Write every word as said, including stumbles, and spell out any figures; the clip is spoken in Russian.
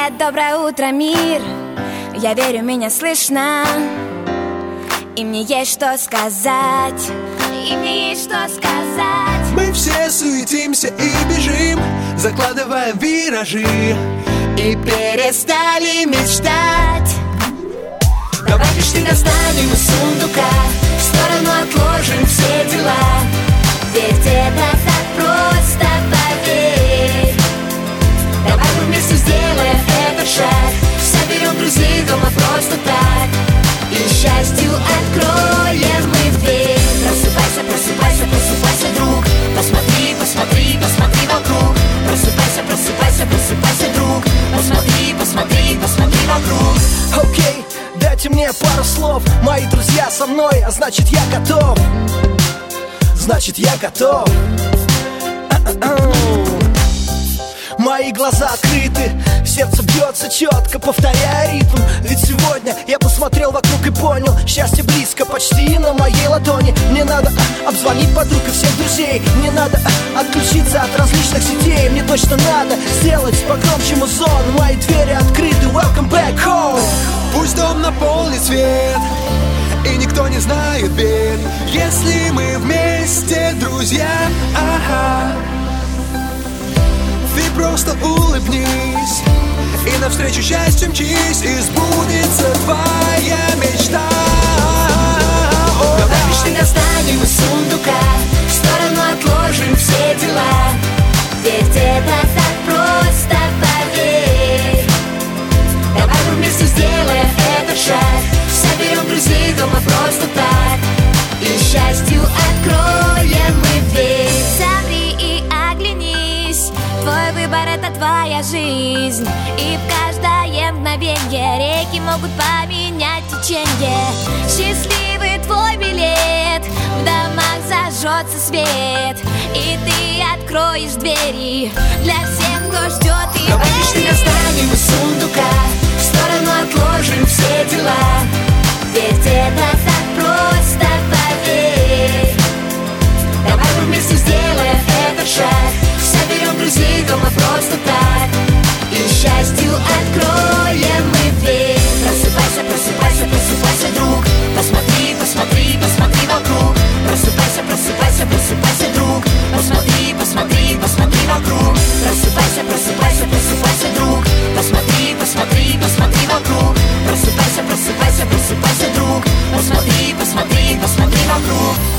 Привет, доброе утро, мир. Я верю, меня слышно. И мне есть что сказать. И мне есть что сказать. Мы все суетимся и бежим, закладывая виражи, и перестали мечтать. Давай мечты достанем из сундука, в сторону отложим все дела. Ведь это так просто, поверь. Давай мы вместе сделаем этот шаг, соберем друзей дома просто так, и счастью откроем мы дверь. Просыпайся, просыпайся, просыпайся, друг. Посмотри, посмотри, посмотри вокруг. Просыпайся, просыпайся, просыпайся, друг. Посмотри, посмотри, посмотри вокруг. Окей, okay, дайте мне пару слов. Мои друзья со мной, а значит я готов. Значит я готов. Мои глаза открыты, сердце бьется четко, повторяя ритм. Ведь сегодня я посмотрел вокруг и понял, счастье близко, почти на моей ладони. Мне надо а, обзвонить подруг и всех друзей. Мне надо а, отключиться от различных сетей. Мне точно надо сделать погромче музон. Мои двери открыты, welcome back home. Пусть дом наполнит свет, и никто не знает бед, если мы вместе, друзья. Ага. Ты просто улыбнись и навстречу счастью мчись, и сбудется твоя мечта. Давай мечты достанем из сундука, в сторону отложим все дела. Ведь это так просто, поверь. Давай мы вместе сделаем этот шаг, соберем друзей дома просто так, и счастью откроем мы дверь. Замри и оглянись, твой выбор — это твоя жизнь. И в каждое мгновенье реки могут поменять течение. Счастливый твой билет, в домах зажжется свет, и ты откроешь двери для всех, кто ждет и Давай верит. мечты достанем из сундука, в сторону отложим все дела. Ведь это так просто, поверь. Давай мы вместе сделаем этот шаг, соберем друзей дома просто так, и счастью откроем мы дверь. Просыпайся, просыпайся, просыпайся, друг. Посмотри, посмотри, посмотри вокруг. Просыпайся, просыпайся, просыпайся, друг. Посмотри, посмотри, посмотри вокруг. Просыпайся, просыпайся, просыпайся, друг. Посмотри, посмотри, посмотри вокруг. Просыпайся, просыпайся, просыпайся, друг. Посмотри, посмотри, посмотри вокруг.